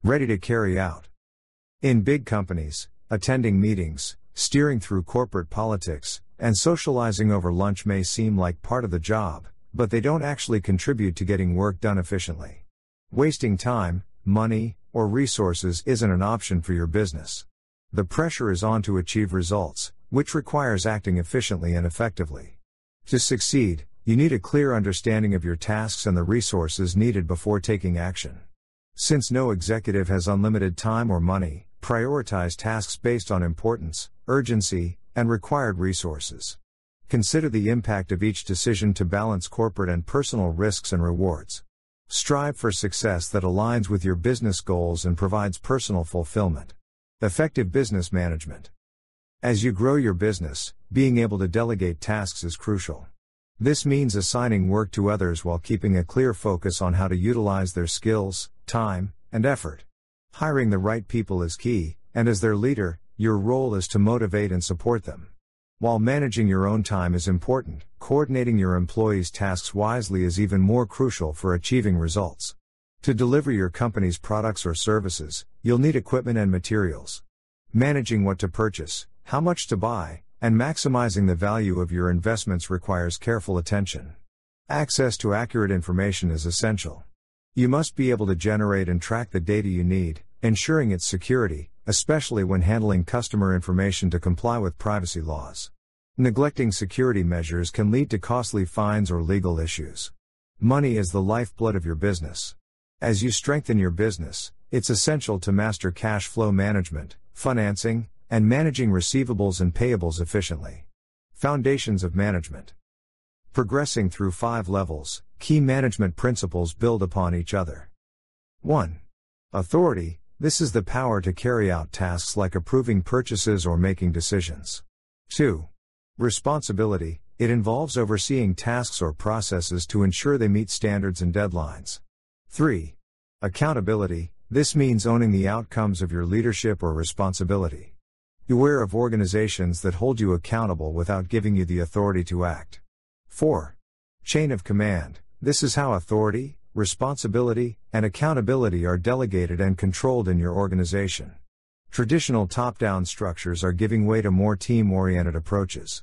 Ready to carry out. In big companies, attending meetings, steering through corporate politics, and socializing over lunch may seem like part of the job, but they don't actually contribute to getting work done efficiently. Wasting time, money, or resources isn't an option for your business. The pressure is on to achieve results, which requires acting efficiently and effectively. To succeed, you need a clear understanding of your tasks and the resources needed before taking action. Since no executive has unlimited time or money, prioritize tasks based on importance, urgency, and required resources. Consider the impact of each decision to balance corporate and personal risks and rewards. Strive for success that aligns with your business goals and provides personal fulfillment. Effective business management. As you grow your business, being able to delegate tasks is crucial. This means assigning work to others while keeping a clear focus on how to utilize their skills, time, and effort. Hiring the right people is key, and as their leader, your role is to motivate and support them. While managing your own time is important, coordinating your employees' tasks wisely is even more crucial for achieving results. To deliver your company's products or services, you'll need equipment and materials. Managing what to purchase, how much to buy, and maximizing the value of your investments requires careful attention. Access to accurate information is essential. You must be able to generate and track the data you need, ensuring its security, especially when handling customer information to comply with privacy laws. Neglecting security measures can lead to costly fines or legal issues. Money is the lifeblood of your business. As you strengthen your business, it's essential to master cash flow management, financing, and managing receivables and payables efficiently. Foundations of management. Progressing through 5 levels, key management principles build upon each other. 1. Authority. This is the power to carry out tasks like approving purchases or making decisions. 2. Responsibility. It involves overseeing tasks or processes to ensure they meet standards and deadlines. 3. Accountability. This means owning the outcomes of your leadership or responsibility. Beware of organizations that hold you accountable without giving you the authority to act. 4. Chain of command. This is how authority, responsibility, and accountability are delegated and controlled in your organization. Traditional top-down structures are giving way to more team-oriented approaches.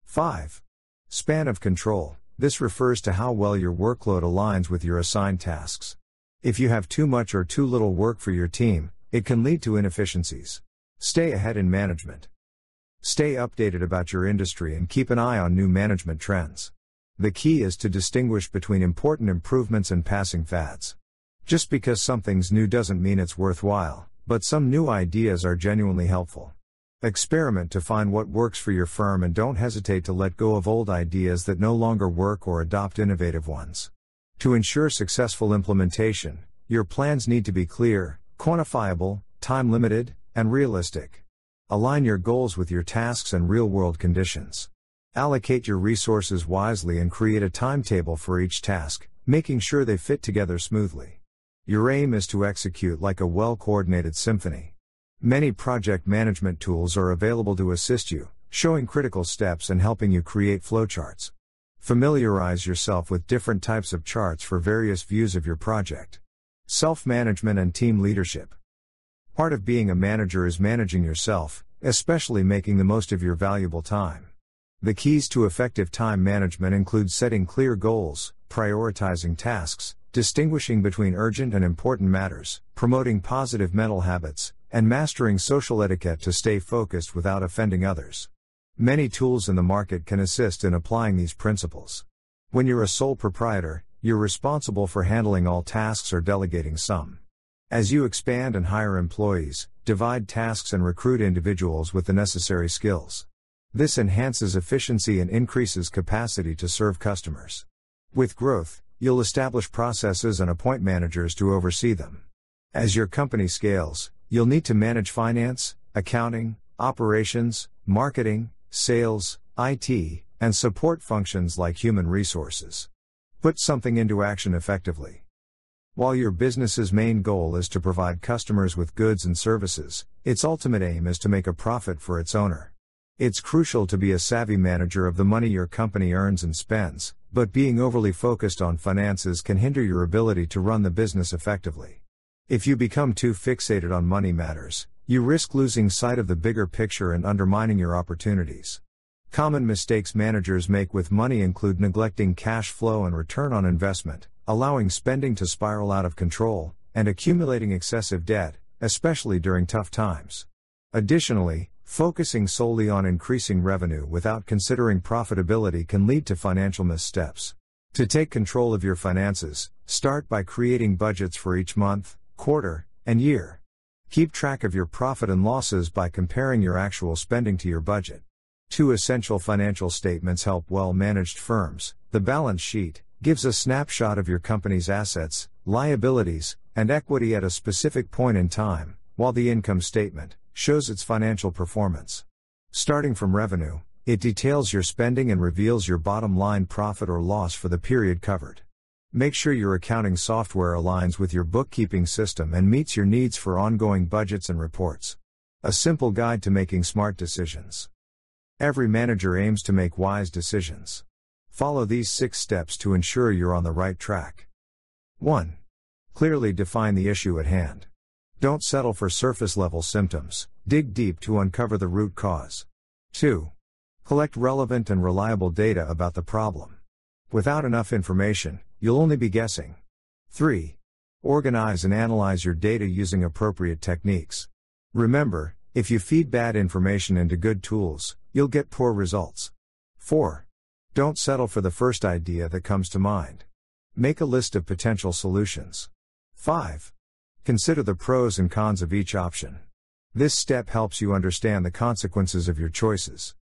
5. Span of control. This refers to how well your workload aligns with your assigned tasks. If you have too much or too little work for your team, it can lead to inefficiencies. Stay ahead in management. Stay updated about your industry and keep an eye on new management trends. The key is to distinguish between important improvements and passing fads. Just because something's new doesn't mean it's worthwhile, but some new ideas are genuinely helpful. Experiment to find what works for your firm and don't hesitate to let go of old ideas that no longer work or adopt innovative ones. To ensure successful implementation, your plans need to be clear, quantifiable, time-limited, and realistic. Align your goals with your tasks and real-world conditions. Allocate your resources wisely and create a timetable for each task, making sure they fit together smoothly. Your aim is to execute like a well-coordinated symphony. Many project management tools are available to assist you, showing critical steps and helping you create flowcharts. Familiarize yourself with different types of charts for various views of your project. Self-management and team leadership. Part of being a manager is managing yourself, especially making the most of your valuable time. The keys to effective time management include setting clear goals, prioritizing tasks, distinguishing between urgent and important matters, promoting positive mental habits, and mastering social etiquette to stay focused without offending others. Many tools in the market can assist in applying these principles. When you're a sole proprietor, you're responsible for handling all tasks or delegating some. As you expand and hire employees, divide tasks and recruit individuals with the necessary skills. This enhances efficiency and increases capacity to serve customers. With growth, you'll establish processes and appoint managers to oversee them. As your company scales, you'll need to manage finance, accounting, operations, marketing, sales, IT, and support functions like human resources. Put something into action effectively. While your business's main goal is to provide customers with goods and services, its ultimate aim is to make a profit for its owner. It's crucial to be a savvy manager of the money your company earns and spends, but being overly focused on finances can hinder your ability to run the business effectively. If you become too fixated on money matters, you risk losing sight of the bigger picture and undermining your opportunities. Common mistakes managers make with money include neglecting cash flow and return on investment, allowing spending to spiral out of control, and accumulating excessive debt, especially during tough times. Additionally, focusing solely on increasing revenue without considering profitability can lead to financial missteps. To take control of your finances, start by creating budgets for each month, quarter, and year. Keep track of your profit and losses by comparing your actual spending to your budget. 2 essential financial statements help well-managed firms. The balance sheet gives a snapshot of your company's assets, liabilities, and equity at a specific point in time, while the income statement shows its financial performance. Starting from revenue, it details your spending and reveals your bottom line profit or loss for the period covered. Make sure your accounting software aligns with your bookkeeping system and meets your needs for ongoing budgets and reports. A simple guide to making smart decisions. Every manager aims to make wise decisions. Follow these 6 steps to ensure you're on the right track. 1. Clearly define the issue at hand. Don't settle for surface-level symptoms, dig deep to uncover the root cause. 2. Collect relevant and reliable data about the problem. Without enough information, you'll only be guessing. 3. Organize and analyze your data using appropriate techniques. Remember, if you feed bad information into good tools, you'll get poor results. 4. Don't settle for the first idea that comes to mind. Make a list of potential solutions. 5. Consider the pros and cons of each option. This step helps you understand the consequences of your choices.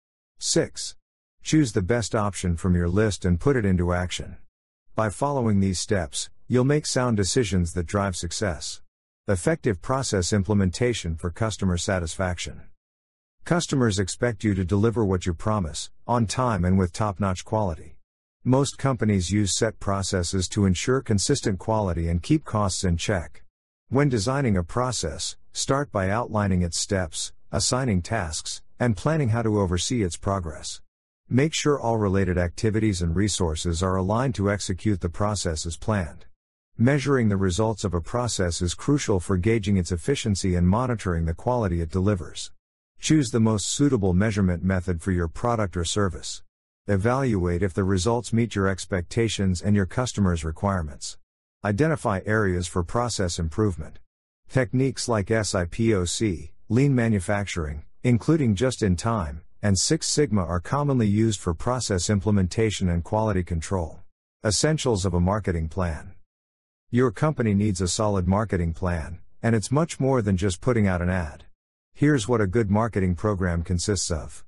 6. Choose the best option from your list and put it into action. By following these steps, you'll make sound decisions that drive success. Effective process implementation for customer satisfaction. Customers expect you to deliver what you promise, on time and with top-notch quality. Most companies use set processes to ensure consistent quality and keep costs in check. When designing a process, start by outlining its steps, assigning tasks, and planning how to oversee its progress. Make sure all related activities and resources are aligned to execute the process as planned. Measuring the results of a process is crucial for gauging its efficiency and monitoring the quality it delivers. Choose the most suitable measurement method for your product or service. Evaluate if the results meet your expectations and your customers' requirements. Identify areas for process improvement. Techniques like SIPOC, lean manufacturing, including just-in-time, and Six Sigma are commonly used for process implementation and quality control. Essentials of a marketing plan. Your company needs a solid marketing plan, and it's much more than just putting out an ad. Here's what a good marketing program consists of.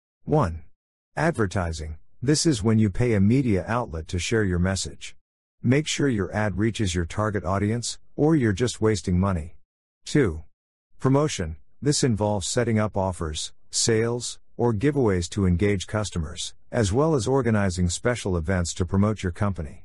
1. Advertising. This is when you pay a media outlet to share your message. Make sure your ad reaches your target audience, or you're just wasting money. 2. Promotion. This involves setting up offers, sales, or giveaways to engage customers, as well as organizing special events to promote your company.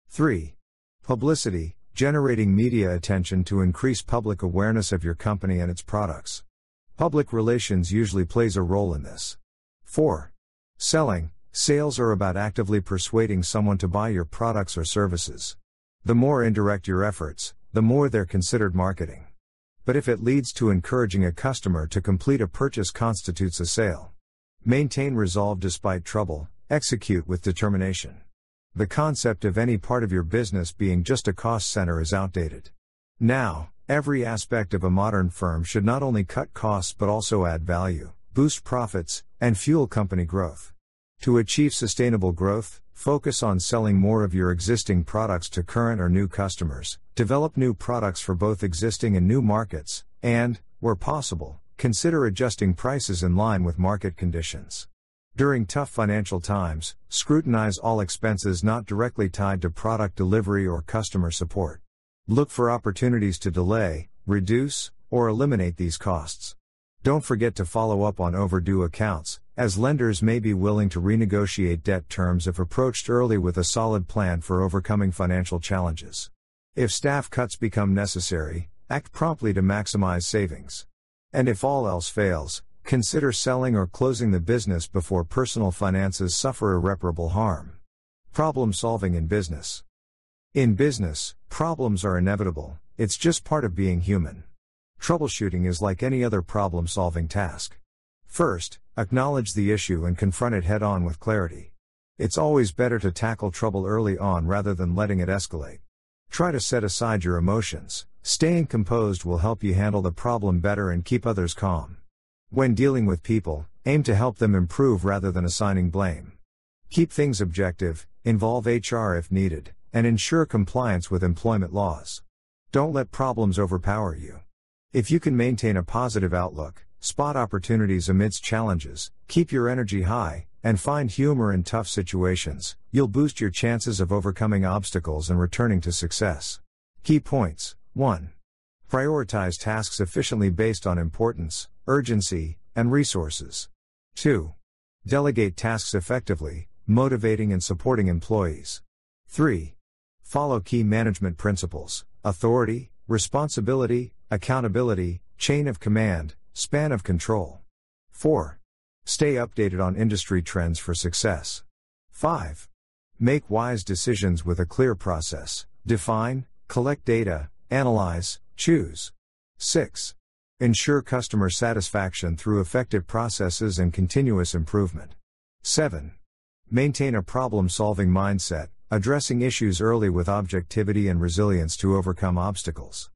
3. Publicity. Generating media attention to increase public awareness of your company and its products. Public relations usually plays a role in this. 4. Selling. Sales are about actively persuading someone to buy your products or services. The more indirect your efforts, the more they're considered marketing. But if it leads to encouraging a customer to complete a purchase constitutes a sale. Maintain resolve despite trouble, execute with determination. The concept of any part of your business being just a cost center is outdated. Now, every aspect of a modern firm should not only cut costs but also add value, boost profits, and fuel company growth. To achieve sustainable growth, focus on selling more of your existing products to current or new customers, develop new products for both existing and new markets, and, where possible, consider adjusting prices in line with market conditions. During tough financial times, scrutinize all expenses not directly tied to product delivery or customer support. Look for opportunities to delay, reduce, or eliminate these costs. Don't forget to follow up on overdue accounts, as lenders may be willing to renegotiate debt terms if approached early with a solid plan for overcoming financial challenges. If staff cuts become necessary, act promptly to maximize savings. And if all else fails, consider selling or closing the business before personal finances suffer irreparable harm. Problem solving in business. In business, problems are inevitable, it's just part of being human. Troubleshooting is like any other problem-solving task. First, acknowledge the issue and confront it head-on with clarity. It's always better to tackle trouble early on rather than letting it escalate. Try to set aside your emotions. Staying composed will help you handle the problem better and keep others calm. When dealing with people, aim to help them improve rather than assigning blame. Keep things objective, involve HR if needed, and ensure compliance with employment laws. Don't let problems overpower you. If you can maintain a positive outlook, spot opportunities amidst challenges, keep your energy high, and find humor in tough situations, you'll boost your chances of overcoming obstacles and returning to success. Key points. 1. Prioritize tasks efficiently based on importance, urgency, and resources. 2. Delegate tasks effectively, motivating and supporting employees. 3. Follow key management principles: authority, responsibility, accountability, chain of command, span of control. 4. Stay updated on industry trends for success. 5. Make wise decisions with a clear process: define, collect data, analyze, choose. 6. Ensure customer satisfaction through effective processes and continuous improvement. 7. Maintain a problem-solving mindset, addressing issues early with objectivity and resilience to overcome obstacles.